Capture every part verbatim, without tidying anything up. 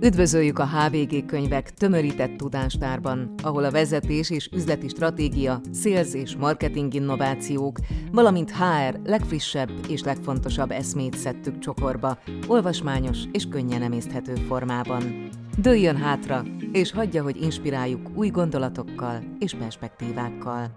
Üdvözöljük a há vé gé könyvek tömörített tudástárban, ahol a vezetés és üzleti stratégia, sales és marketing innovációk, valamint há er legfrissebb és legfontosabb eszmét szedtük csokorba, olvasmányos és könnyen emészthető formában. Dőljön hátra, és hagyja, hogy inspiráljuk új gondolatokkal és perspektívákkal.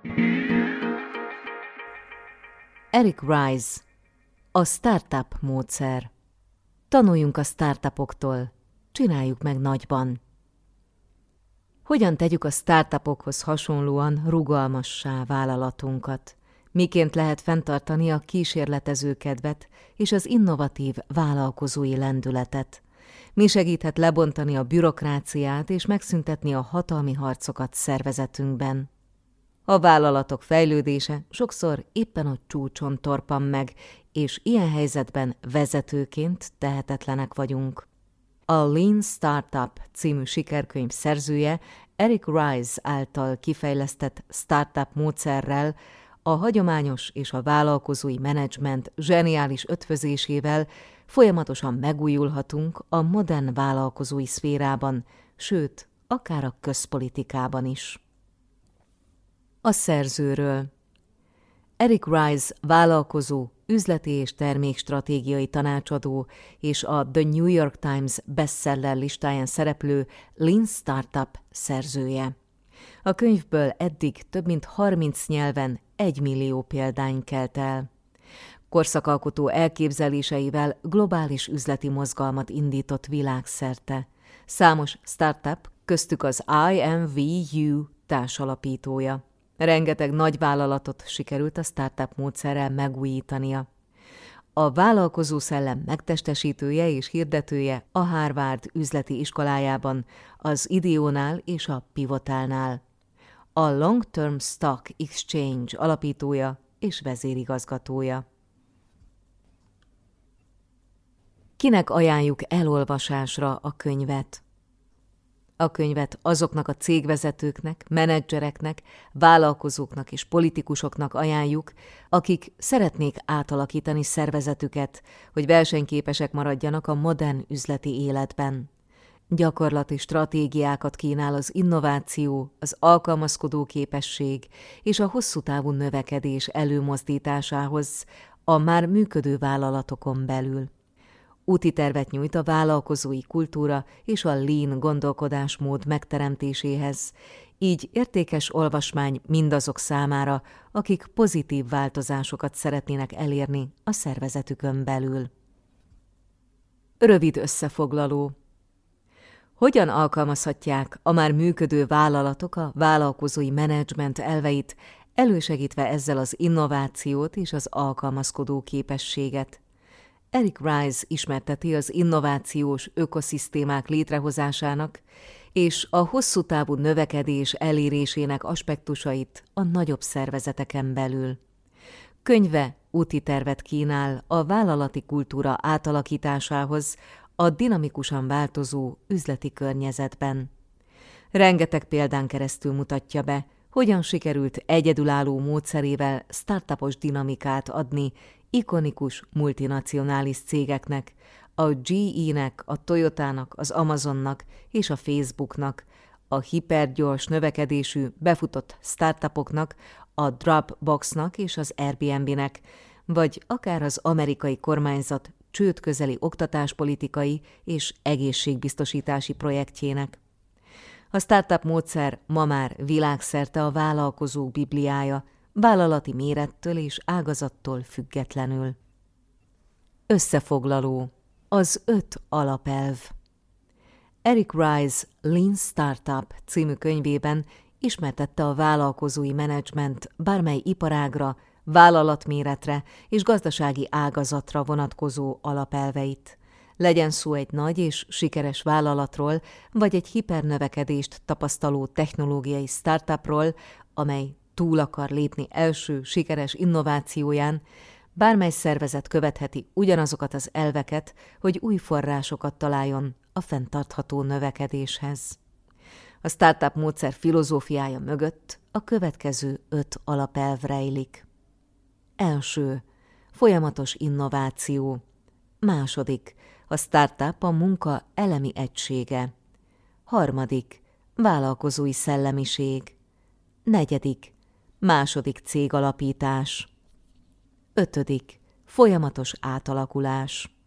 Eric Ries, a startup módszer. Tanuljunk a startupoktól, csináljuk meg nagyban. Hogyan tegyük a startupokhoz hasonlóan rugalmassá vállalatunkat? Miként lehet fenntartani a kísérletező kedvet és az innovatív vállalkozói lendületet? Mi segíthet lebontani a bürokráciát és megszüntetni a hatalmi harcokat szervezetünkben? A vállalatok fejlődése sokszor éppen a csúcson torpan meg, és ilyen helyzetben vezetőként tehetetlenek vagyunk. A Lean Startup című sikerkönyv szerzője Eric Ries által kifejlesztett startup módszerrel, a hagyományos és a vállalkozói menedzsment zseniális ötvözésével folyamatosan megújulhatunk a modern vállalkozói szférában, sőt, akár a közpolitikában is. A szerzőről. Eric Ries vállalkozó, üzleti és termékstratégiai tanácsadó és a The New York Times bestseller listáján szereplő Lean Startup szerzője. A könyvből eddig több mint harminc nyelven egy millió példány kelt el. Korszakalkotó elképzeléseivel globális üzleti mozgalmat indított világszerte. Számos startup, köztük az I M V U társalapítója. Rengeteg nagy vállalatot sikerült a startup módszerrel megújítania. A vállalkozó szellem megtestesítője és hirdetője a Harvard üzleti iskolájában, az Ideónál és a Pivotálnál. A Long Term Stock Exchange alapítója és vezérigazgatója. Kinek ajánljuk elolvasásra a könyvet? A könyvet azoknak a cégvezetőknek, menedzsereknek, vállalkozóknak és politikusoknak ajánljuk, akik szeretnék átalakítani szervezetüket, hogy versenyképesek maradjanak a modern üzleti életben. Gyakorlati stratégiákat kínál az innováció, az alkalmazkodó képesség és a hosszú távú növekedés előmozdításához a már működő vállalatokon belül. Úti tervet nyújt a vállalkozói kultúra és a lean gondolkodásmód megteremtéséhez, így értékes olvasmány mindazok számára, akik pozitív változásokat szeretnének elérni a szervezetükön belül. Rövid összefoglaló. Hogyan alkalmazhatják a már működő vállalatok a vállalkozói menedzsment elveit, elősegítve ezzel az innovációt és az alkalmazkodó képességet? Eric Ries ismerteti az innovációs ökoszisztémák létrehozásának és a hosszú távú növekedés elérésének aspektusait a nagyobb szervezeteken belül. Könyve úti tervet kínál a vállalati kultúra átalakításához a dinamikusan változó üzleti környezetben. Rengeteg példán keresztül mutatja be, hogyan sikerült egyedülálló módszerével startupos dinamikát adni ikonikus multinacionális cégeknek, a gé é-nek, a Toyotának, az Amazonnak és a Facebooknak, a hipergyors növekedésű, befutott startupoknak, a Dropboxnak és az Airbnb-nek, vagy akár az amerikai kormányzat csődközeli oktatáspolitikai és egészségbiztosítási projektjének. A startup módszer ma már világszerte a vállalkozók bibliája, vállalati mérettől és ágazattól függetlenül. Összefoglaló. Az öt alapelv. Eric Ries Lean Startup című könyvében ismertette a vállalkozói menedzsment bármely iparágra, vállalatméretre és gazdasági ágazatra vonatkozó alapelveit. Legyen szó egy nagy és sikeres vállalatról, vagy egy hipernövekedést tapasztaló technológiai startupról, amely túl akar lépni első sikeres innovációján, bármely szervezet követheti ugyanazokat az elveket, hogy új forrásokat találjon a fenntartható növekedéshez. A startup módszer filozófiája mögött a következő öt alapelv rejlik. Első. Folyamatos innováció. Második. A startup a munka elemi egysége. Harmadik, vállalkozói szellemiség. Negyedik, második cégalapítás. Ötödik, folyamatos átalakulás.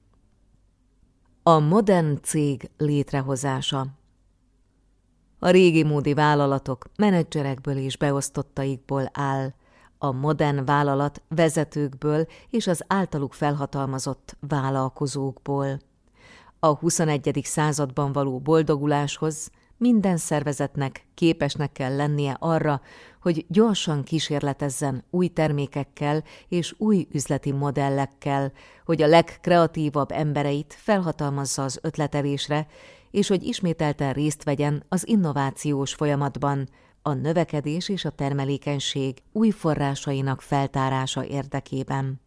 A modern cég létrehozása. A régi módi vállalatok menedzserekből és beosztottaikból áll, a modern vállalat vezetőkből és az általuk felhatalmazott vállalkozókból. A huszonegyedik században való boldoguláshoz minden szervezetnek képesnek kell lennie arra, hogy gyorsan kísérletezzen új termékekkel és új üzleti modellekkel, hogy a legkreatívabb embereit felhatalmazza az ötletelésre, és hogy ismételten részt vegyen az innovációs folyamatban, a növekedés és a termelékenység új forrásainak feltárása érdekében.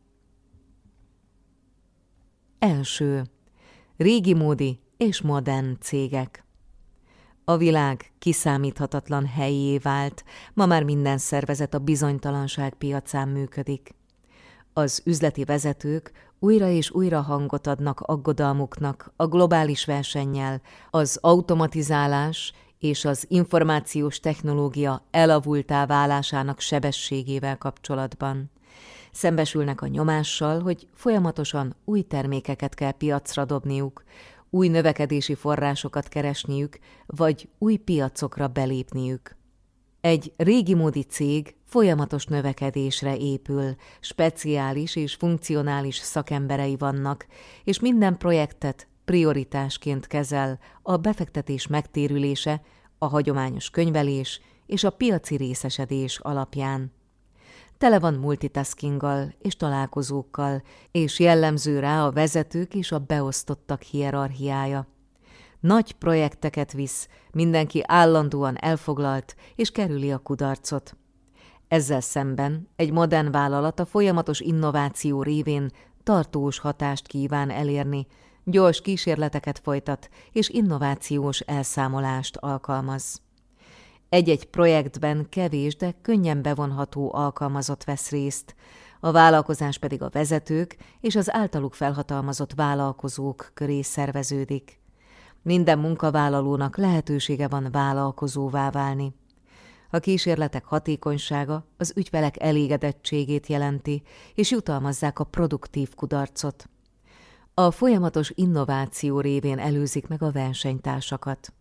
Első. Régi módi és modern cégek. A világ kiszámíthatatlan helyé vált, ma már minden szervezet a bizonytalanság piacán működik. Az üzleti vezetők újra és újra hangot adnak aggodalmuknak a globális versennyel, az automatizálás és az információs technológia elavultá válásának sebességével kapcsolatban. Szembesülnek a nyomással, hogy folyamatosan új termékeket kell piacra dobniuk, új növekedési forrásokat keresniük, vagy új piacokra belépniük. Egy régi módi cég folyamatos növekedésre épül, speciális és funkcionális szakemberei vannak, és minden projektet prioritásként kezel a befektetés megtérülése, a hagyományos könyvelés és a piaci részesedés alapján. Tele van multitaskinggal és találkozókkal, és jellemző rá a vezetők és a beosztottak hierarchiája. Nagy projekteket visz, mindenki állandóan elfoglalt és kerüli a kudarcot. Ezzel szemben egy modern vállalat a folyamatos innováció révén tartós hatást kíván elérni, gyors kísérleteket folytat és innovációs elszámolást alkalmaz. Egy-egy projektben kevés, de könnyen bevonható alkalmazott vesz részt, a vállalkozás pedig a vezetők és az általuk felhatalmazott vállalkozók köré szerveződik. Minden munkavállalónak lehetősége van vállalkozóvá válni. A kísérletek hatékonysága az ügyfelek elégedettségét jelenti, és jutalmazzák a produktív kudarcot. A folyamatos innováció révén előzik meg a versenytársakat.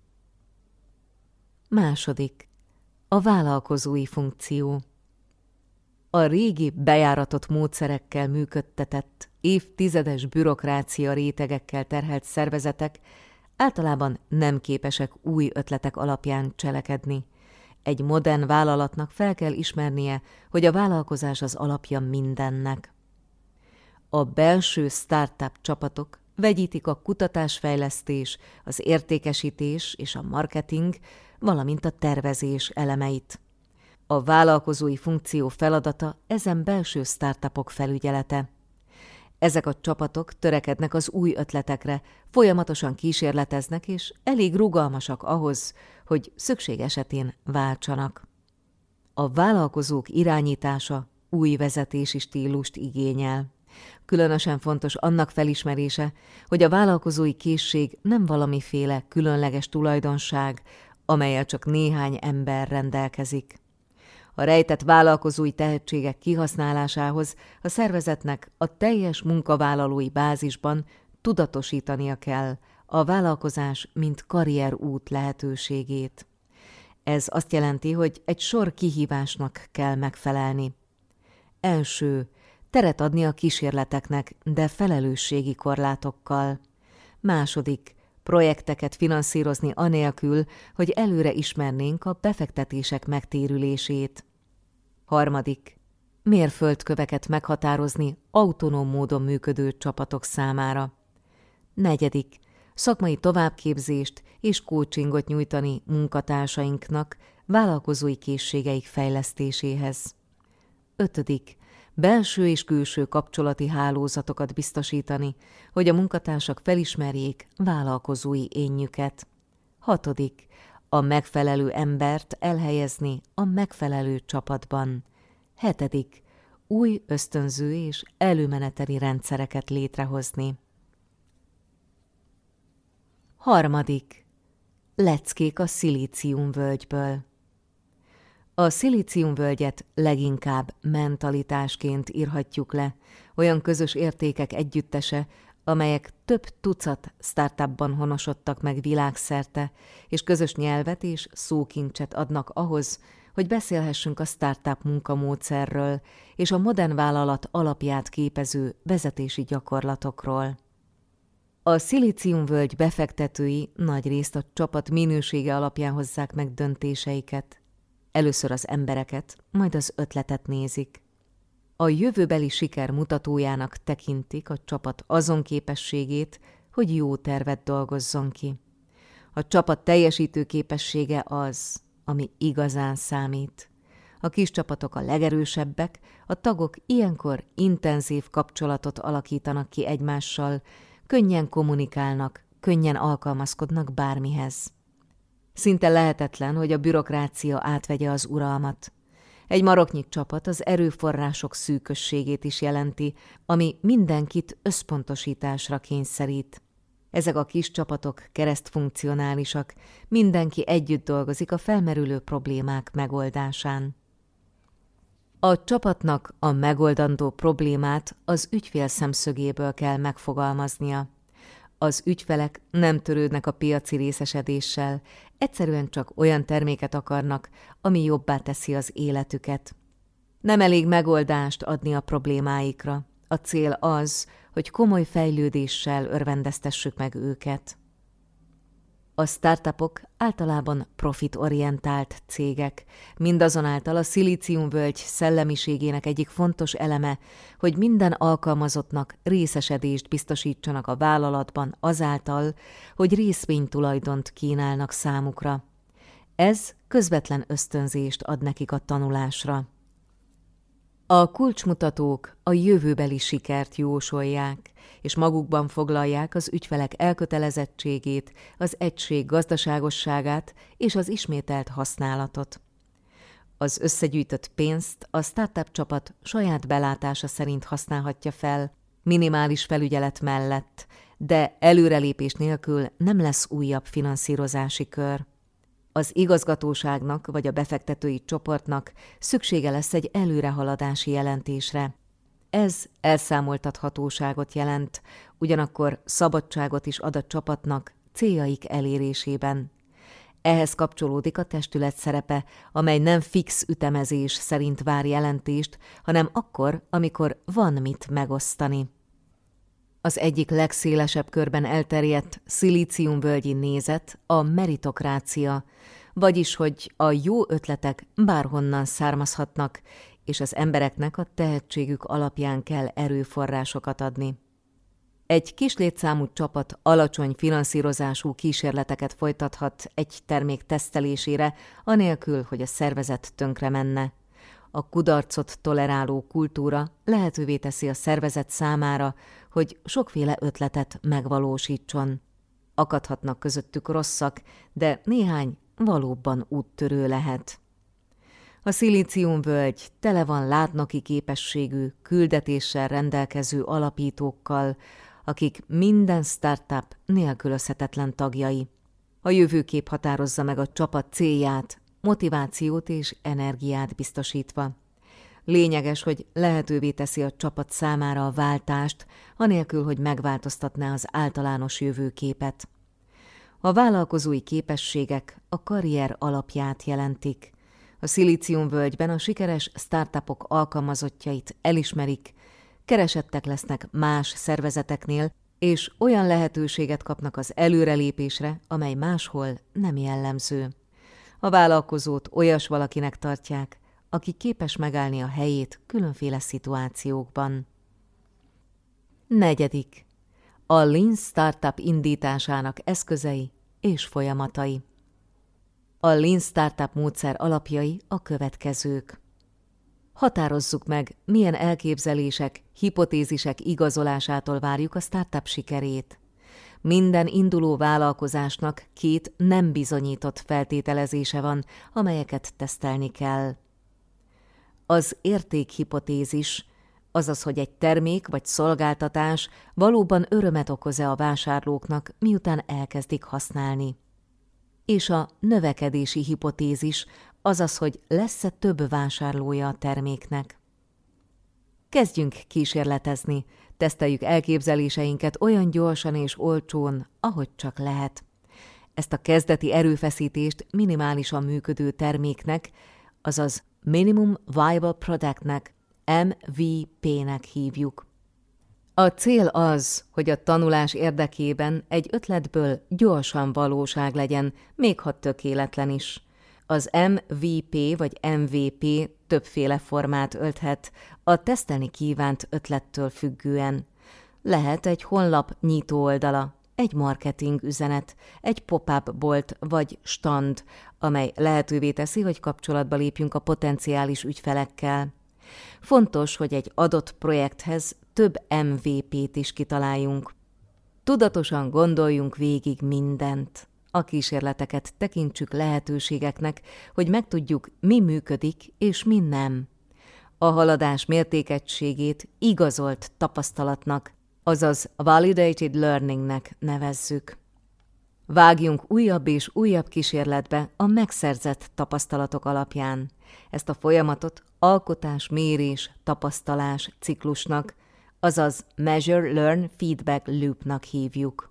Második. A vállalkozói funkció. A régi bejáratott módszerekkel működtetett, évtizedes bürokrácia rétegekkel terhelt szervezetek általában nem képesek új ötletek alapján cselekedni. Egy modern vállalatnak fel kell ismernie, hogy a vállalkozás az alapja mindennek. A belső startup csapatok vegyítik a kutatásfejlesztés, az értékesítés és a marketing, valamint a tervezés elemeit. A vállalkozói funkció feladata ezen belső startupok felügyelete. Ezek a csapatok törekednek az új ötletekre, folyamatosan kísérleteznek és elég rugalmasak ahhoz, hogy szükség esetén váltsanak. A vállalkozók irányítása új vezetési stílust igényel. Különösen fontos annak felismerése, hogy a vállalkozói készség nem valamiféle különleges tulajdonság, amellyel csak néhány ember rendelkezik. A rejtett vállalkozói tehetségek kihasználásához a szervezetnek a teljes munkavállalói bázisban tudatosítania kell a vállalkozás mint karrierút lehetőségét. Ez azt jelenti, hogy egy sor kihívásnak kell megfelelni. Első, teret adni a kísérleteknek, de felelősségi korlátokkal. Második, projekteket finanszírozni anélkül, hogy előre ismernénk a befektetések megtérülését. Harmadik, mérföldköveket meghatározni autonóm módon működő csapatok számára. Negyedik, szakmai továbbképzést és coachingot nyújtani munkatársainknak vállalkozói készségeik fejlesztéséhez. Ötödik, belső és külső kapcsolati hálózatokat biztosítani, hogy a munkatársak felismerjék vállalkozói énjüket. Hatodik, a megfelelő embert elhelyezni a megfelelő csapatban. Hetedik, új ösztönző és előmeneteli rendszereket létrehozni. Harmadik. Leckék a szilíciumvölgyből. A szilíciumvölgyet leginkább mentalitásként írhatjuk le, olyan közös értékek együttese, amelyek több tucat startupban honosodtak meg világszerte, és közös nyelvet és szókincset adnak ahhoz, hogy beszélhessünk a startup munkamódszerről és a modern vállalat alapját képező vezetési gyakorlatokról. A szilíciumvölgy befektetői nagyrészt a csapat minősége alapján hozzák meg döntéseiket. Először az embereket, majd az ötletet nézik. A jövőbeli siker mutatójának tekintik a csapat azon képességét, hogy jó tervet dolgozzon ki. A csapat teljesítő képessége az, ami igazán számít. A kis csapatok a legerősebbek, a tagok ilyenkor intenzív kapcsolatot alakítanak ki egymással, könnyen kommunikálnak, könnyen alkalmazkodnak bármihez. Szinte lehetetlen, hogy a bürokrácia átvegye az uralmat. Egy maroknyi csapat az erőforrások szűkösségét is jelenti, ami mindenkit összpontosításra kényszerít. Ezek a kis csapatok keresztfunkcionálisak, mindenki együtt dolgozik a felmerülő problémák megoldásán. A csapatnak a megoldandó problémát az ügyfél szemszögéből kell megfogalmaznia. Az ügyfelek nem törődnek a piaci részesedéssel, egyszerűen csak olyan terméket akarnak, ami jobbá teszi az életüket. Nem elég megoldást adni a problémáikra. A cél az, hogy komoly fejlődéssel örvendeztessük meg őket. A startupok általában profitorientált cégek, mindazonáltal a szilíciumvölgy szellemiségének egyik fontos eleme, hogy minden alkalmazottnak részesedést biztosítsanak a vállalatban azáltal, hogy részvénytulajdont kínálnak számukra. Ez közvetlen ösztönzést ad nekik a tanulásra. A kulcsmutatók a jövőbeli sikert jósolják, és magukban foglalják az ügyfelek elkötelezettségét, az egység gazdaságosságát és az ismételt használatot. Az összegyűjtött pénzt a startup csapat saját belátása szerint használhatja fel, minimális felügyelet mellett, de előrelépés nélkül nem lesz újabb finanszírozási kör. Az igazgatóságnak vagy a befektetői csoportnak szüksége lesz egy előrehaladási jelentésre. Ez elszámoltathatóságot jelent, ugyanakkor szabadságot is ad a csapatnak céljaik elérésében. Ehhez kapcsolódik a testület szerepe, amely nem fix ütemezés szerint vár jelentést, hanem akkor, amikor van mit megosztani. Az egyik legszélesebb körben elterjedt szilíciumvölgyi nézet a meritokrácia, vagyis hogy a jó ötletek bárhonnan származhatnak, és az embereknek a tehetségük alapján kell erőforrásokat adni. Egy kis létszámú csapat alacsony finanszírozású kísérleteket folytathat egy termék tesztelésére, anélkül, hogy a szervezet tönkre menne. A kudarcot toleráló kultúra lehetővé teszi a szervezet számára, hogy sokféle ötletet megvalósítson. Akadhatnak közöttük rosszak, de néhány valóban úttörő lehet. A szilíciumvölgy tele van látnoki képességű, küldetéssel rendelkező alapítókkal, akik minden startup nélkülözhetetlen tagjai. A jövőkép határozza meg a csapat célját, motivációt és energiát biztosítva. Lényeges, hogy lehetővé teszi a csapat számára a váltást, anélkül, hogy megváltoztatná az általános jövőképet. A vállalkozói képességek a karrier alapját jelentik. A szilíciumvölgyben a sikeres startupok alkalmazottjait elismerik, keresettek lesznek más szervezeteknél, és olyan lehetőséget kapnak az előrelépésre, amely máshol nem jellemző. A vállalkozót olyas valakinek tartják, aki képes megállni a helyét különféle szituációkban. Negyedik. A Lean Startup indításának eszközei és folyamatai. A Lean Startup módszer alapjai a következők. Határozzuk meg, milyen elképzelések, hipotézisek igazolásától várjuk a startup sikerét. Minden induló vállalkozásnak két nem bizonyított feltételezése van, amelyeket tesztelni kell. Az értékhipotézis azaz, hogy egy termék vagy szolgáltatás valóban örömet okoz-e a vásárlóknak, miután elkezdik használni. És a növekedési hipotézis, azaz, hogy lesz-e több vásárlója a terméknek. Kezdjünk kísérletezni, teszteljük elképzeléseinket olyan gyorsan és olcsón, ahogy csak lehet. Ezt a kezdeti erőfeszítést minimálisan működő terméknek, azaz Minimum Viable Productnek, em vé pé-nek hívjuk. A cél az, hogy a tanulás érdekében egy ötletből gyorsan valóság legyen, még ha tökéletlen is. Az em vé pé vagy em vé pé többféle formát ölthet, a tesztelni kívánt ötlettől függően. Lehet egy honlap nyitó oldala, egy marketing üzenet, egy pop-up bolt vagy stand, amely lehetővé teszi, hogy kapcsolatba lépjünk a potenciális ügyfelekkel. Fontos, hogy egy adott projekthez több em vé pét is kitaláljunk. Tudatosan gondoljunk végig mindent. A kísérleteket tekintsük lehetőségeknek, hogy megtudjuk, mi működik és mi nem. A haladás mértékegységét igazolt tapasztalatnak, azaz validated learningnek nevezzük. Vágjunk újabb és újabb kísérletbe a megszerzett tapasztalatok alapján. Ezt a folyamatot alkotás, mérés, tapasztalás ciklusnak, azaz Measure, Learn, Feedback Loopnak hívjuk.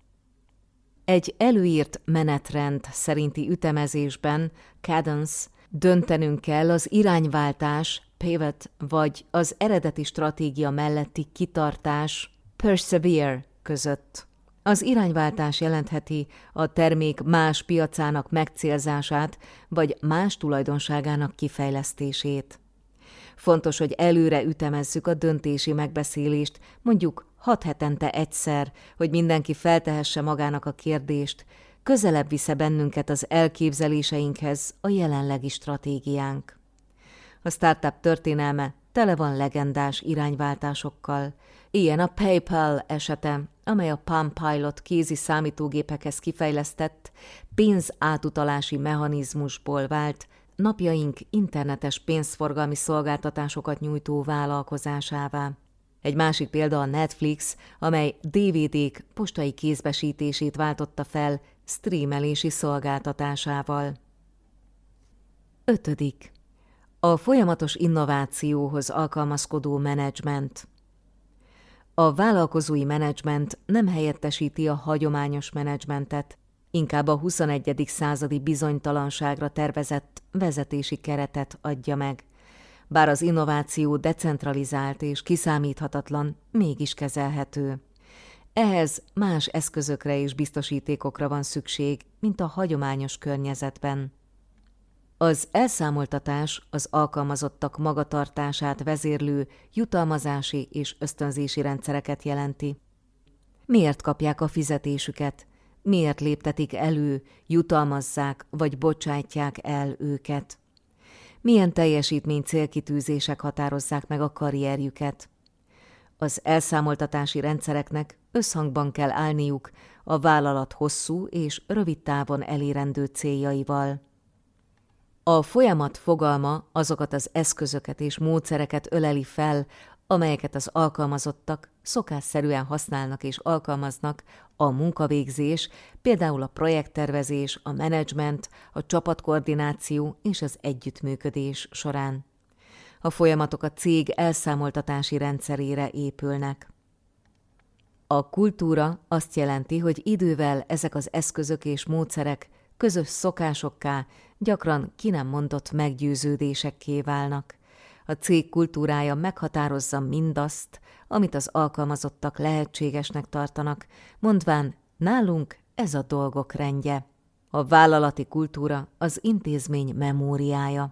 Egy előírt menetrend szerinti ütemezésben, cadence, döntenünk kell az irányváltás, pivot, vagy az eredeti stratégia melletti kitartás, persevere között. Az irányváltás jelentheti a termék más piacának megcélzását, vagy más tulajdonságának kifejlesztését. Fontos, hogy előre ütemezzük a döntési megbeszélést, mondjuk hat hetente egyszer, hogy mindenki feltehesse magának a kérdést, közelebb visze bennünket az elképzeléseinkhez a jelenlegi stratégiánk. A startup történelme tele van legendás irányváltásokkal. Ilyen a PayPal esete, amely a Palm Pilot kézi számítógépekhez kifejlesztett pénzátutalási mechanizmusból vált napjaink internetes pénzforgalmi szolgáltatásokat nyújtó vállalkozásává. Egy másik példa a Netflix, amely dé vé dék postai kézbesítését váltotta fel streamelési szolgáltatásával. Ötödik. A folyamatos innovációhoz alkalmazkodó menedzsment. A vállalkozói menedzsment nem helyettesíti a hagyományos menedzsmentet, inkább a huszonegyedik századi bizonytalanságra tervezett vezetési keretet adja meg. Bár az innováció decentralizált és kiszámíthatatlan, mégis kezelhető. Ehhez más eszközökre és biztosítékokra van szükség, mint a hagyományos környezetben. Az elszámoltatás az alkalmazottak magatartását vezérlő jutalmazási és ösztönzési rendszereket jelenti. Miért kapják a fizetésüket? Miért léptetik elő, jutalmazzák vagy bocsátják el őket? Milyen teljesítmény célkitűzések határozzák meg a karrierjüket? Az elszámoltatási rendszereknek összhangban kell állniuk a vállalat hosszú és rövid távon elérendő céljaival. A folyamat fogalma azokat az eszközöket és módszereket öleli fel, amelyeket az alkalmazottak szokásszerűen használnak és alkalmaznak a munkavégzés, például a projekttervezés, a menedzsment, a csapatkoordináció és az együttműködés során. A folyamatok a cég elszámoltatási rendszerére épülnek. A kultúra azt jelenti, hogy idővel ezek az eszközök és módszerek közös szokásokká, gyakran ki nem mondott meggyőződésekké válnak. A cég kultúrája meghatározza mindazt, amit az alkalmazottak lehetségesnek tartanak, mondván, nálunk ez a dolgok rendje. A vállalati kultúra az intézmény memóriája.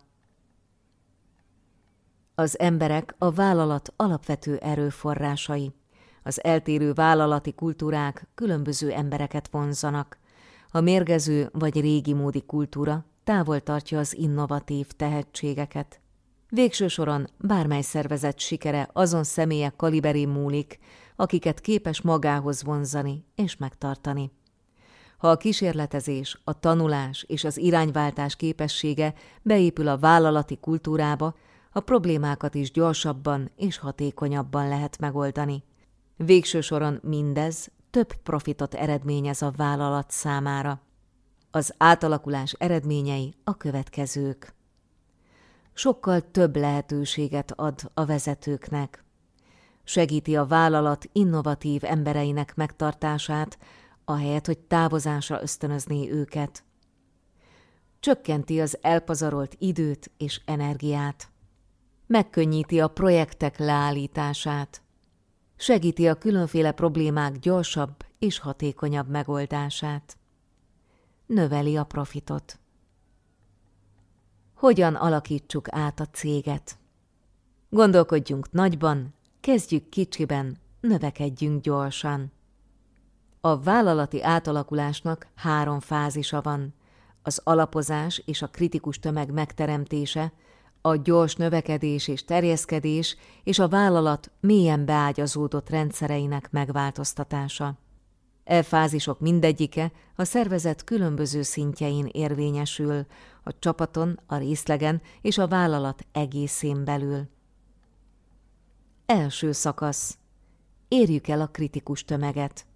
Az emberek a vállalat alapvető erőforrásai. Az eltérő vállalati kultúrák különböző embereket vonzzanak. A mérgező vagy régimódi kultúra távol tartja az innovatív tehetségeket. Végső soron bármely szervezet sikere azon személyek kaliberén múlik, akiket képes magához vonzani és megtartani. Ha a kísérletezés, a tanulás és az irányváltás képessége beépül a vállalati kultúrába, a problémákat is gyorsabban és hatékonyabban lehet megoldani. Végső soron mindez több profitot eredményez a vállalat számára. Az átalakulás eredményei a következők. Sokkal több lehetőséget ad a vezetőknek. Segíti a vállalat innovatív embereinek megtartását, ahelyett, hogy távozásra ösztönözné őket. Csökkenti az elpazarolt időt és energiát. Megkönnyíti a projektek leállítását. Segíti a különféle problémák gyorsabb és hatékonyabb megoldását. Növeli a profitot. Hogyan alakítsuk át a céget? Gondolkodjunk nagyban, kezdjük kicsiben, növekedjünk gyorsan. A vállalati átalakulásnak három fázisa van: az alapozás és a kritikus tömeg megteremtése, a gyors növekedés és terjeszkedés és a vállalat mélyen beágyazódott rendszereinek megváltoztatása. E fázisok mindegyike a szervezet különböző szintjein érvényesül, a csapaton, a részlegen és a vállalat egészén belül. Első szakasz. Érjük el a kritikus tömeget.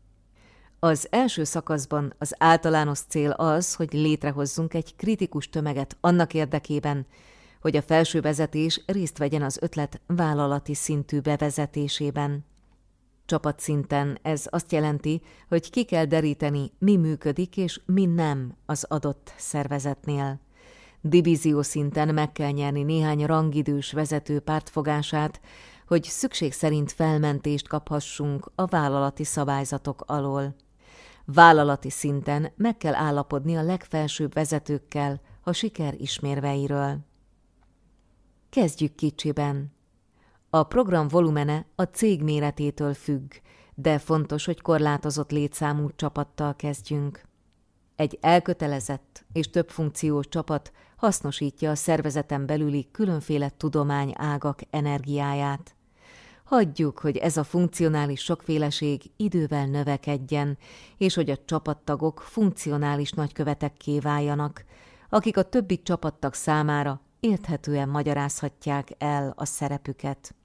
Az első szakaszban az általános cél az, hogy létrehozzunk egy kritikus tömeget annak érdekében, hogy a felső vezetés részt vegyen az ötlet vállalati szintű bevezetésében. Csapatszinten ez azt jelenti, hogy ki kell deríteni, mi működik és mi nem az adott szervezetnél. Divízió szinten meg kell nyerni néhány rangidős vezető pártfogását, hogy szükség szerint felmentést kaphassunk a vállalati szabályzatok alól. Vállalati szinten meg kell állapodni a legfelsőbb vezetőkkel a siker ismérveiről. Kezdjük kicsiben. A program volumene a cég méretétől függ, de fontos, hogy korlátozott létszámú csapattal kezdjünk. Egy elkötelezett és több funkciós csapat hasznosítja a szervezeten belüli különféle tudományágak energiáját. Hagyjuk, hogy ez a funkcionális sokféleség idővel növekedjen, és hogy a csapattagok funkcionális nagykövetekké váljanak, akik a többi csapattag számára érthetően magyarázhatják el a szerepüket.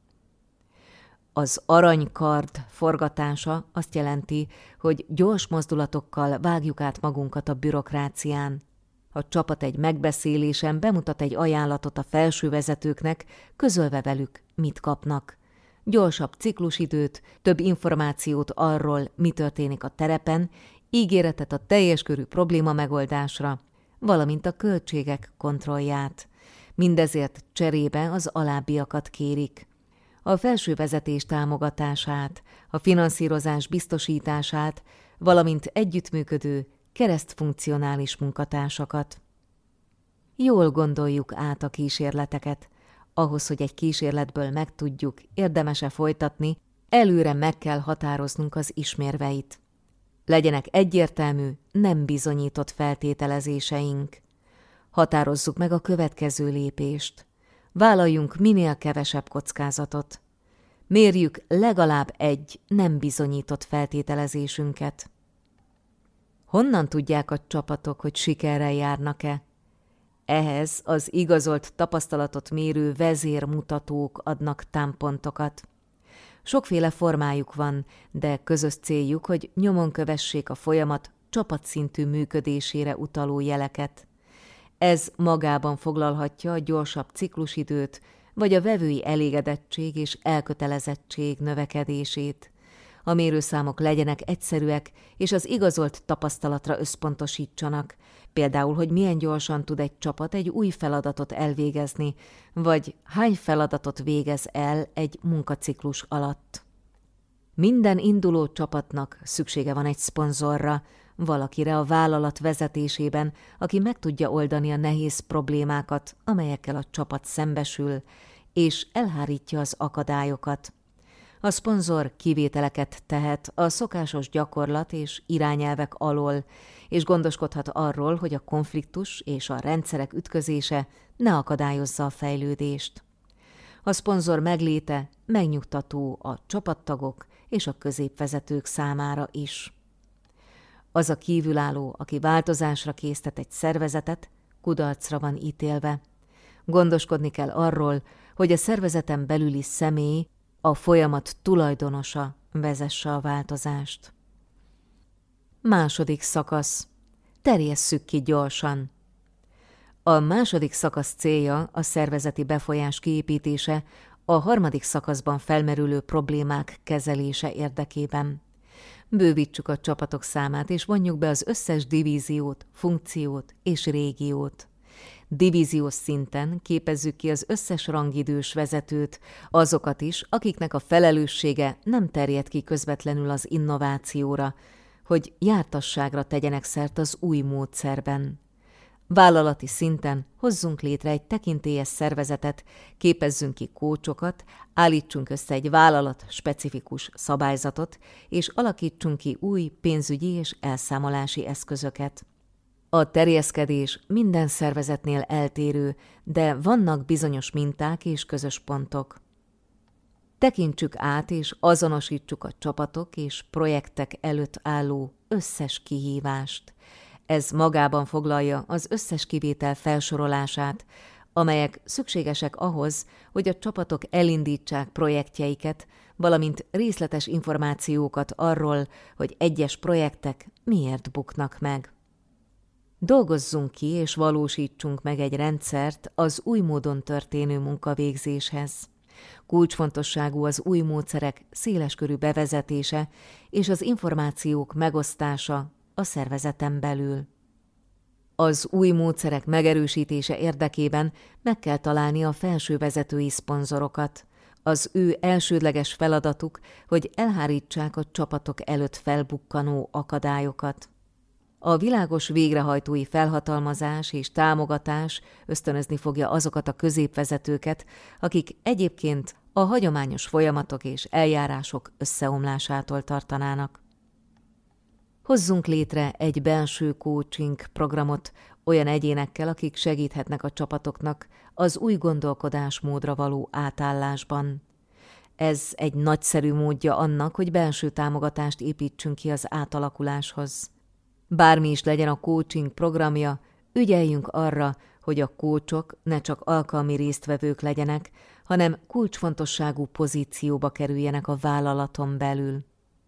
Az aranykard forgatása azt jelenti, hogy gyors mozdulatokkal vágjuk át magunkat a bürokrácián. A csapat egy megbeszélésen bemutat egy ajánlatot a felső vezetőknek, közölve velük, mit kapnak. Gyorsabb ciklusidőt, több információt arról, mi történik a terepen, ígéretet a teljes körű probléma megoldásra, valamint a költségek kontrollját. Mindezért cserébe az alábbiakat kérik: a felső vezetés támogatását, a finanszírozás biztosítását, valamint együttműködő, keresztfunkcionális munkatársakat. Jól gondoljuk át a kísérleteket. Ahhoz, hogy egy kísérletből megtudjuk, érdemes-e folytatni, előre meg kell határoznunk az ismérveit. Legyenek egyértelmű, nem bizonyított feltételezéseink. Határozzuk meg a következő lépést. Vállaljunk minél kevesebb kockázatot. Mérjük legalább egy nem bizonyított feltételezésünket. Honnan tudják a csapatok, hogy sikerrel járnak-e? Ehhez az igazolt tapasztalatot mérő vezérmutatók adnak támpontokat. Sokféle formájuk van, de közös céljuk, hogy nyomon kövessék a folyamat csapatszintű működésére utaló jeleket. Ez magában foglalhatja a gyorsabb ciklusidőt, vagy a vevői elégedettség és elkötelezettség növekedését. A mérőszámok legyenek egyszerűek, és az igazolt tapasztalatra összpontosítsanak, például, hogy milyen gyorsan tud egy csapat egy új feladatot elvégezni, vagy hány feladatot végez el egy munkaciklus alatt. Minden induló csapatnak szüksége van egy szponzorra, valakire a vállalat vezetésében, aki meg tudja oldani a nehéz problémákat, amelyekkel a csapat szembesül, és elhárítja az akadályokat. A szponzor kivételeket tehet a szokásos gyakorlat és irányelvek alól, és gondoskodhat arról, hogy a konfliktus és a rendszerek ütközése ne akadályozza a fejlődést. A szponzor megléte megnyugtató a csapattagok és a középvezetők számára is. Az a kívülálló, aki változásra késztet egy szervezetet, kudarcra van ítélve. Gondoskodni kell arról, hogy a szervezeten belüli személy, a folyamat tulajdonosa vezesse a változást. Második szakasz. Terjesszük ki gyorsan. A második szakasz célja a szervezeti befolyás kiépítése a harmadik szakaszban felmerülő problémák kezelése érdekében. Bővítsük a csapatok számát, és vonjuk be az összes divíziót, funkciót és régiót. Divíziós szinten képezzük ki az összes rangidős vezetőt, azokat is, akiknek a felelőssége nem terjed ki közvetlenül az innovációra, hogy jártasságra tegyenek szert az új módszerben. Vállalati szinten hozzunk létre egy tekintélyes szervezetet, képezzünk ki kócsokat, állítsunk össze egy vállalat specifikus szabályzatot, és alakítsunk ki új pénzügyi és elszámolási eszközöket. A terjeszkedés minden szervezetnél eltérő, de vannak bizonyos minták és közös pontok. Tekintsük át és azonosítsuk a csapatok és projektek előtt álló összes kihívást. Ez magában foglalja az összes kivétel felsorolását, amelyek szükségesek ahhoz, hogy a csapatok elindítsák projektjeiket, valamint részletes információkat arról, hogy egyes projektek miért buknak meg. Dolgozzunk ki és valósítsunk meg egy rendszert az új módon történő munkavégzéshez. Kulcsfontosságú az új módszerek széleskörű bevezetése és az információk megosztása a szervezeten belül. Az új módszerek megerősítése érdekében meg kell találni a felső vezetői szponzorokat. Az ő elsődleges feladatuk, hogy elhárítsák a csapatok előtt felbukkanó akadályokat. A világos végrehajtói felhatalmazás és támogatás ösztönözni fogja azokat a középvezetőket, akik egyébként a hagyományos folyamatok és eljárások összeomlásától tartanának. Hozzunk létre egy belső coaching programot olyan egyénekkel, akik segíthetnek a csapatoknak az új gondolkodásmódra való átállásban. Ez egy nagyszerű módja annak, hogy belső támogatást építsünk ki az átalakuláshoz. Bármi is legyen a coaching programja, ügyeljünk arra, hogy a coachok ne csak alkalmi résztvevők legyenek, hanem kulcsfontosságú pozícióba kerüljenek a vállalaton belül.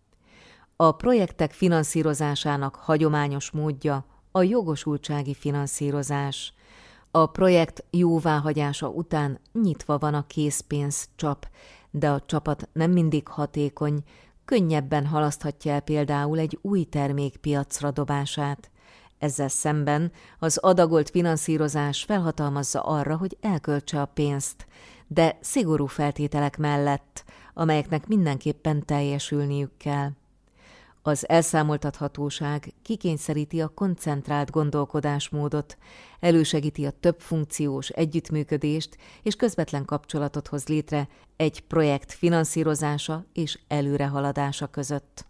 A projektek finanszírozásának hagyományos módja a jogosultsági finanszírozás. A projekt jóváhagyása után nyitva van a készpénzcsap, de a csapat nem mindig hatékony, könnyebben halaszthatja el például egy új termék piacra dobását. Ezzel szemben az adagolt finanszírozás felhatalmazza arra, hogy elköltse a pénzt, de szigorú feltételek mellett, amelyeknek mindenképpen teljesülniük kell. Az elszámoltathatóság kikényszeríti a koncentrált gondolkodásmódot, elősegíti a több funkciós együttműködést és közvetlen kapcsolatot hoz létre egy projekt finanszírozása és előrehaladása között.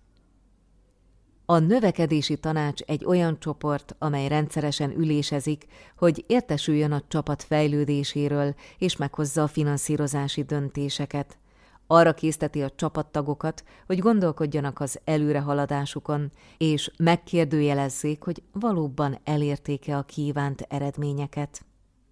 A növekedési tanács egy olyan csoport, amely rendszeresen ülésezik, hogy értesüljön a csapat fejlődéséről és meghozza a finanszírozási döntéseket. Arra készteti a csapattagokat, hogy gondolkodjanak az előrehaladásukon, és megkérdőjelezzék, hogy valóban elérték-e a kívánt eredményeket.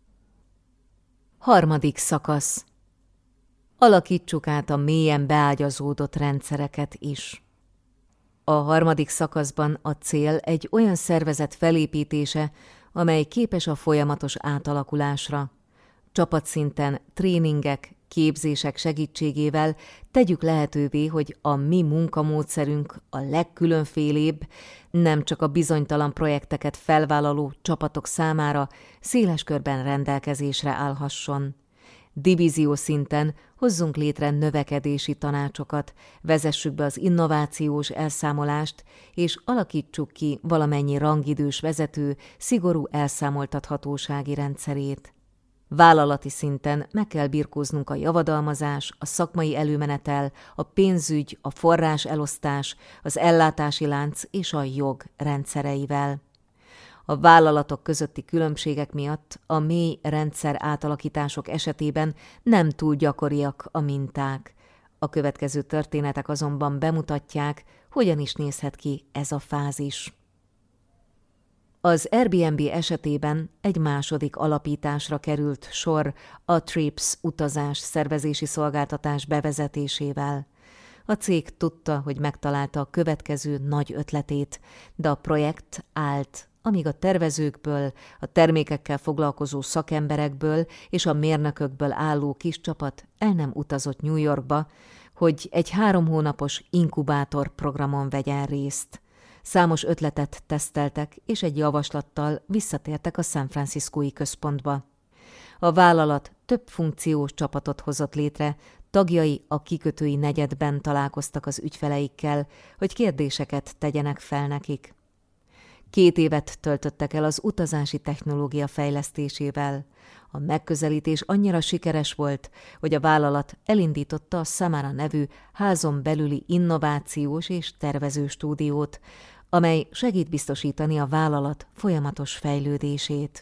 Harmadik szakasz. Alakítsuk át a mélyen beágyazódott rendszereket is. A harmadik szakaszban a cél egy olyan szervezet felépítése, amely képes a folyamatos átalakulásra. Csapatszinten tréningek, képzések segítségével tegyük lehetővé, hogy a mi munkamódszerünk a legkülönfélébb, nem csak a bizonytalan projekteket felvállaló csapatok számára széles körben rendelkezésre állhasson. Divízió szinten hozzunk létre növekedési tanácsokat, vezessük be az innovációs elszámolást, és alakítsuk ki valamennyi rangidős vezető szigorú elszámoltathatósági rendszerét. Vállalati szinten meg kell birkóznunk a javadalmazás, a szakmai előmenetel, a pénzügy, a forrás elosztás, az ellátási lánc és a jog rendszereivel. A vállalatok közötti különbségek miatt a mély rendszer átalakítások esetében nem túl gyakoriak a minták. A következő történetek azonban bemutatják, hogyan is nézhet ki ez a fázis. Az Airbnb esetében egy második alapításra került sor a Trips utazás szervezési szolgáltatás bevezetésével. A cég tudta, hogy megtalálta a következő nagy ötletét, de a projekt állt, amíg a tervezőkből, a termékekkel foglalkozó szakemberekből és a mérnökökből álló kis csapat el nem utazott New Yorkba, hogy egy három hónapos inkubátor programon vegyen részt. Számos ötletet teszteltek, és egy javaslattal visszatértek a San Franciscói központba. A vállalat több funkciós csapatot hozott létre, tagjai a kikötői negyedben találkoztak az ügyfeleikkel, hogy kérdéseket tegyenek fel nekik. Két évet töltöttek el az utazási technológia fejlesztésével. A megközelítés annyira sikeres volt, hogy a vállalat elindította a Samara nevű házon belüli innovációs és tervező stúdiót, amely segít biztosítani a vállalat folyamatos fejlődését.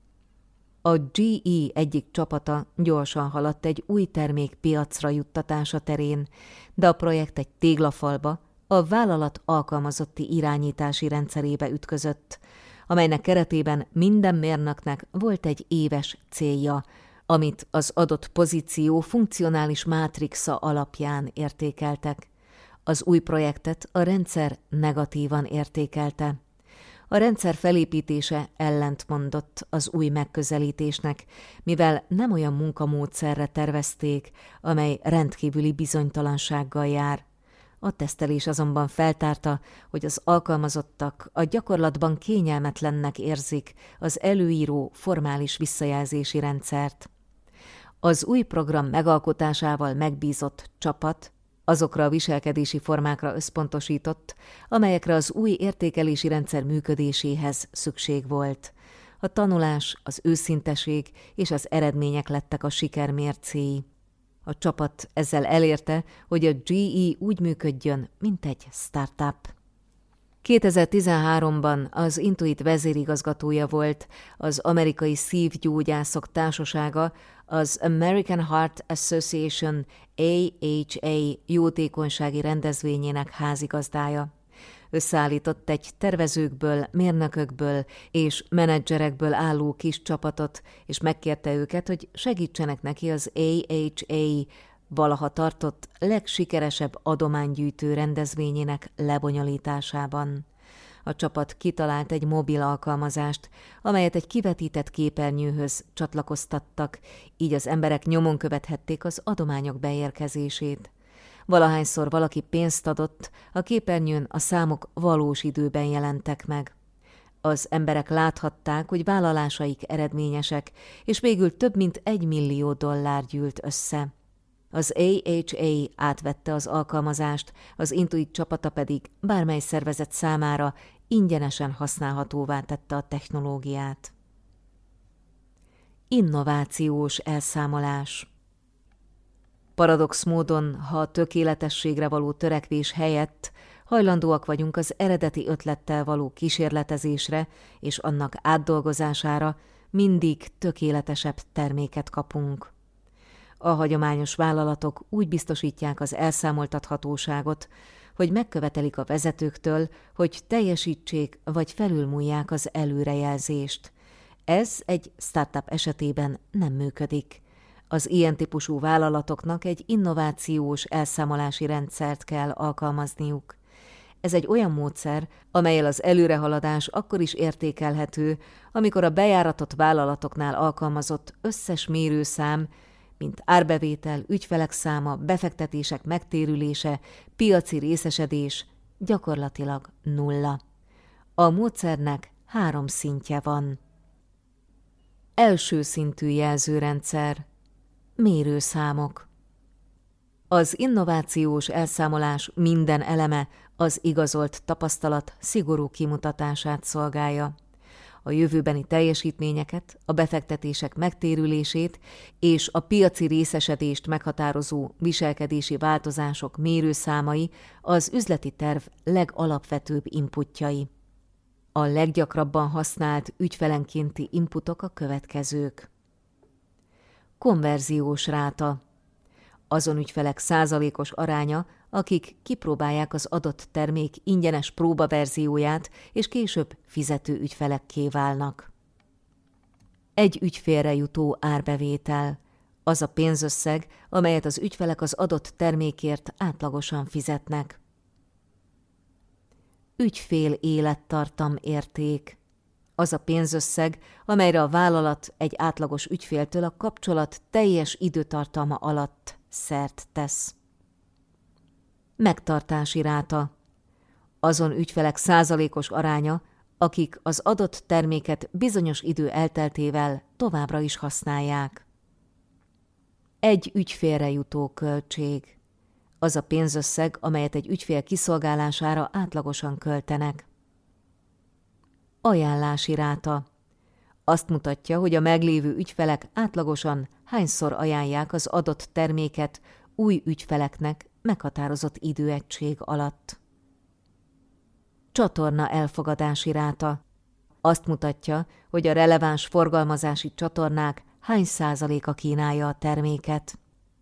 A gé é egyik csapata gyorsan haladt egy új termék piacra juttatása terén, de a projekt egy téglafalba, a vállalat alkalmazotti irányítási rendszerébe ütközött, amelynek keretében minden mérnöknek volt egy éves célja, amit az adott pozíció funkcionális mátrixa alapján értékeltek. Az új projektet a rendszer negatívan értékelte. A rendszer felépítése ellentmondott az új megközelítésnek, mivel nem olyan munkamódszerre tervezték, amely rendkívüli bizonytalansággal jár. A tesztelés azonban feltárta, hogy az alkalmazottak a gyakorlatban kényelmetlennek érzik az előíró formális visszajelzési rendszert. Az új program megalkotásával megbízott csapat azokra a viselkedési formákra összpontosított, amelyekre az új értékelési rendszer működéséhez szükség volt. A tanulás, az őszinteség és az eredmények lettek a siker mércéi. A csapat ezzel elérte, hogy a gé é úgy működjön, mint egy startup. kétezer-tizenháromban az Intuit vezérigazgatója volt az Amerikai Szívgyógyászok Társasága, az American Heart Association á há á jótékonysági rendezvényének házigazdája. Összeállított egy tervezőkből, mérnökökből és menedzserekből álló kis csapatot, és megkérte őket, hogy segítsenek neki az á há á valaha tartott legsikeresebb adománygyűjtő rendezvényének lebonyolításában. A csapat kitalált egy mobil alkalmazást, amelyet egy kivetített képernyőhöz csatlakoztattak, így az emberek nyomon követhették az adományok beérkezését. Valahányszor valaki pénzt adott, a képernyőn a számok valós időben jelentek meg. Az emberek láthatták, hogy vállalásaik eredményesek, és végül több mint egy millió dollár gyűlt össze. Az á há á átvette az alkalmazást, az Intuit csapata pedig bármely szervezet számára ingyenesen használhatóvá tette a technológiát. Innovációs elszámolás. Paradox módon, ha a tökéletességre való törekvés helyett hajlandóak vagyunk az eredeti ötlettel való kísérletezésre és annak átdolgozására, mindig tökéletesebb terméket kapunk. A hagyományos vállalatok úgy biztosítják az elszámoltathatóságot, hogy megkövetelik a vezetőktől, hogy teljesítsék vagy felülmúlják az előrejelzést. Ez egy startup esetében nem működik. Az ilyen típusú vállalatoknak egy innovációs elszámolási rendszert kell alkalmazniuk. Ez egy olyan módszer, amellyel az előrehaladás akkor is értékelhető, amikor a bejáratott vállalatoknál alkalmazott összes mérőszám, mint árbevétel, ügyfelek száma, befektetések megtérülése, piaci részesedés, gyakorlatilag nulla. A módszernek három szintje van. Első szintű jelzőrendszer. Mérőszámok. Az innovációs elszámolás minden eleme az igazolt tapasztalat szigorú kimutatását szolgálja. A jövőbeni teljesítményeket, a befektetések megtérülését és a piaci részesedést meghatározó viselkedési változások mérőszámai az üzleti terv legalapvetőbb inputjai. A leggyakrabban használt ügyfelenkénti inputok a következők. Konverziós ráta. Azon ügyfelek százalékos aránya, akik kipróbálják az adott termék ingyenes próbaverzióját, és később fizető ügyfelekké válnak. Egy ügyfélre jutó árbevétel, az a pénzösszeg, amelyet az ügyfelek az adott termékért átlagosan fizetnek. Ügyfél élettartam érték, az a pénzösszeg, amelyre a vállalat egy átlagos ügyféltől a kapcsolat teljes időtartalma alatt szert tesz. Megtartási ráta, azon ügyfelek százalékos aránya, akik az adott terméket bizonyos idő elteltével továbbra is használják. Egy ügyfélre jutó költség, az a pénzösszeg, amelyet egy ügyfél kiszolgálására átlagosan költenek. Ajánlási ráta, azt mutatja, hogy a meglévő ügyfelek átlagosan hányszor ajánlják az adott terméket új ügyfeleknek meghatározott időegység alatt. Csatorna elfogadási ráta, azt mutatja, hogy a releváns forgalmazási csatornák hány százaléka kínálja a terméket.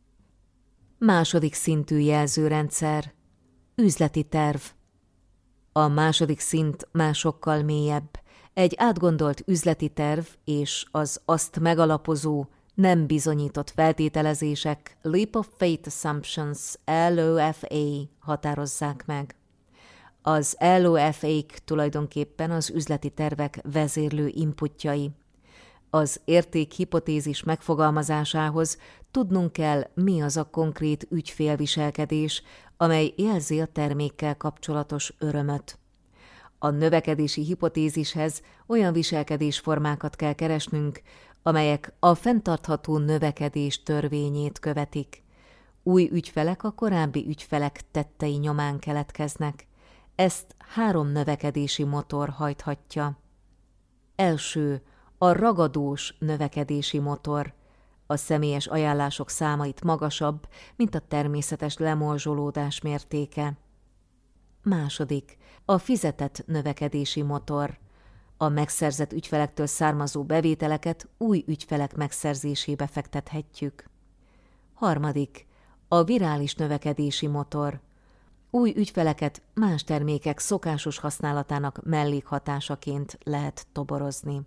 Második szintű jelzőrendszer, üzleti terv. A második szint már sokkal mélyebb. Egy átgondolt üzleti terv és az azt megalapozó, nem bizonyított feltételezések, Leap of Faith Assumptions, L O F A határozzák meg. Az L O F A-k tulajdonképpen az üzleti tervek vezérlő inputjai. Az értékhipotézis megfogalmazásához tudnunk kell, mi az a konkrét ügyfélviselkedés, amely jelzi a termékkel kapcsolatos örömöt. A növekedési hipotézishez olyan viselkedésformákat kell keresnünk, amelyek a fenntartható növekedés törvényét követik. Új ügyfelek a korábbi ügyfelek tettei nyomán keletkeznek. Ezt három növekedési motor hajthatja. Első, a ragadós növekedési motor. A személyes ajánlások száma itt magasabb, mint a természetes lemorzsolódás mértéke. Második, a fizetett növekedési motor. A megszerzett ügyfelektől származó bevételeket új ügyfelek megszerzésébe fektethetjük. Harmadik, a virális növekedési motor. Új ügyfeleket más termékek szokásos használatának mellékhatásaként lehet toborozni.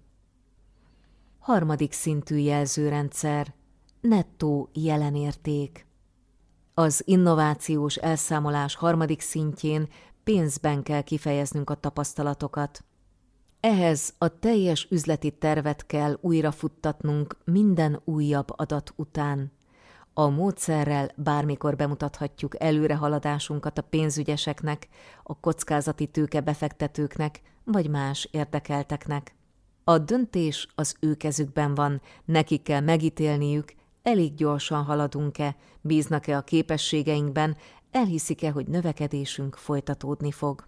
Harmadik szintű jelzőrendszer, nettó jelenérték. Az innovációs elszámolás harmadik szintjén pénzben kell kifejeznünk a tapasztalatokat. Ehhez a teljes üzleti tervet kell újrafuttatnunk minden újabb adat után. A módszerrel bármikor bemutathatjuk előrehaladásunkat a pénzügyeseknek, a kockázati tőke befektetőknek vagy más érdekelteknek. A döntés az ő kezükben van, nekik kell megítélniük, elég gyorsan haladunk-e, bíznak-e a képességeinkben, elhiszik-e, hogy növekedésünk folytatódni fog.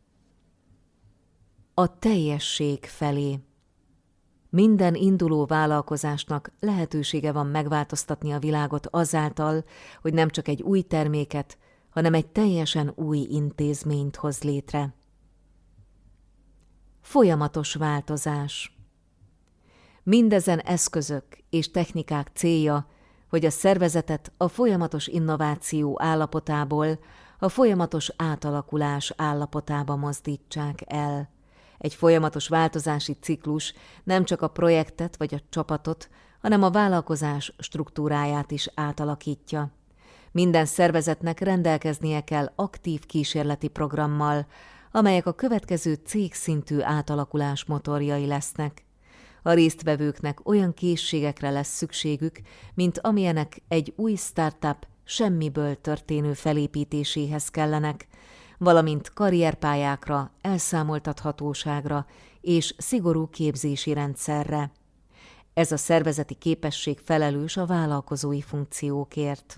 A teljesség felé. Minden induló vállalkozásnak lehetősége van megváltoztatni a világot azáltal, hogy nem csak egy új terméket, hanem egy teljesen új intézményt hoz létre. Folyamatos változás. Mindezen eszközök és technikák célja, hogy a szervezetet a folyamatos innováció állapotából a folyamatos átalakulás állapotába mozdítsák el. Egy folyamatos változási ciklus nem csak a projektet vagy a csapatot, hanem a vállalkozás struktúráját is átalakítja. Minden szervezetnek rendelkeznie kell aktív kísérleti programmal, amelyek a következő cégszintű átalakulás motorjai lesznek. A résztvevőknek olyan készségekre lesz szükségük, mint amilyenek egy új startup semmiből történő felépítéséhez kellenek, valamint karrierpályákra, elszámoltathatóságra és szigorú képzési rendszerre. Ez a szervezeti képesség felelős a vállalkozói funkciókért.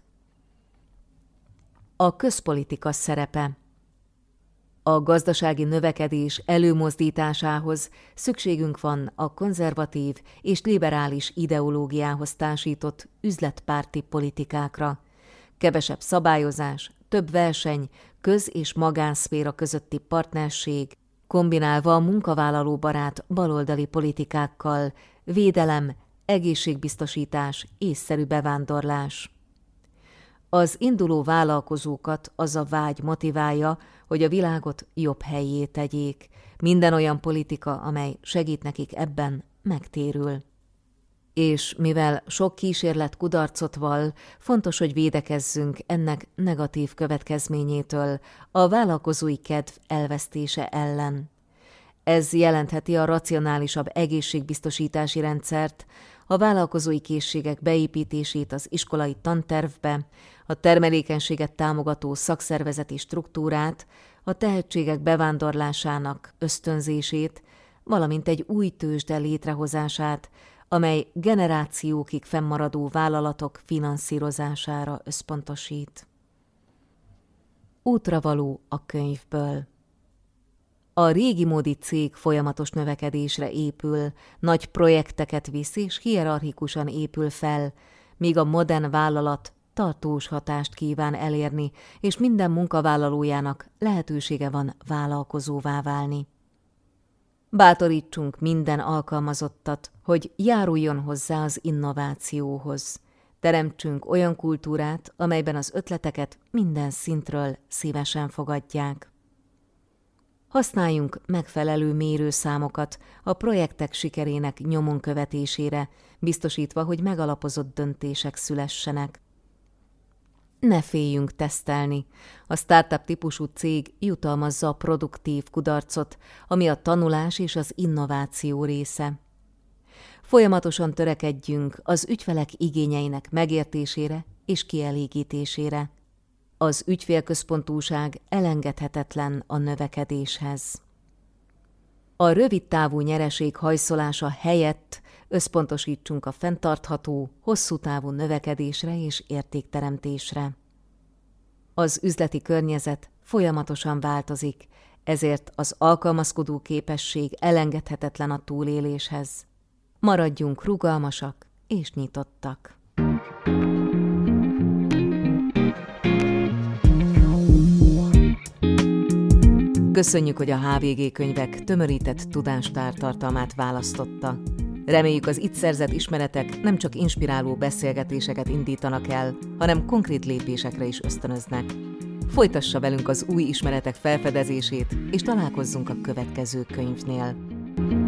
A közpolitika szerepe. A gazdasági növekedés előmozdításához szükségünk van a konzervatív és liberális ideológiához társított üzletpárti politikákra. Kevesebb szabályozás, több verseny, köz- és magánszféra közötti partnerség, kombinálva a munkavállalóbarát baloldali politikákkal, védelem, egészségbiztosítás, észszerű bevándorlás. Az induló vállalkozókat az a vágy motiválja, hogy a világot jobb hellyé tegyék. Minden olyan politika, amely segít nekik ebben, megtérül. És mivel sok kísérlet kudarcot vall, fontos, hogy védekezzünk ennek negatív következményétől, a vállalkozói kedv elvesztése ellen. Ez jelentheti a racionálisabb egészségbiztosítási rendszert, a vállalkozói készségek beépítését az iskolai tantervbe, a termelékenységet támogató szakszervezeti struktúrát, a tehetségek bevándorlásának ösztönzését, valamint egy új tőzsde létrehozását, amely generációkig fennmaradó vállalatok finanszírozására összpontosít. Útravaló a könyvből. A régi módi cég folyamatos növekedésre épül, nagy projekteket visz és hierarchikusan épül fel, míg a modern vállalat tartós hatást kíván elérni, és minden munkavállalójának lehetősége van vállalkozóvá válni. Bátorítsunk minden alkalmazottat, hogy járuljon hozzá az innovációhoz. Teremtsünk olyan kultúrát, amelyben az ötleteket minden szintről szívesen fogadják. Használjunk megfelelő mérőszámokat a projektek sikerének nyomon követésére, biztosítva, hogy megalapozott döntések szülessenek. Ne féljünk tesztelni. A startup típusú cég jutalmazza a produktív kudarcot, ami a tanulás és az innováció része. Folyamatosan törekedjünk az ügyfelek igényeinek megértésére és kielégítésére. Az ügyfélközpontúság elengedhetetlen a növekedéshez. A rövidtávú nyereség hajszolása helyett összpontosítsunk a fenntartható, hosszú távú növekedésre és értékteremtésre. Az üzleti környezet folyamatosan változik, ezért az alkalmazkodó képesség elengedhetetlen a túléléshez. Maradjunk rugalmasak és nyitottak. Köszönjük, hogy a há vé gé Könyvek tömörített tudástár tartalmát választotta. Reméljük, az itt szerzett ismeretek nem csak inspiráló beszélgetéseket indítanak el, hanem konkrét lépésekre is ösztönöznek. Folytassa velünk az új ismeretek felfedezését, és találkozzunk a következő könyvnél.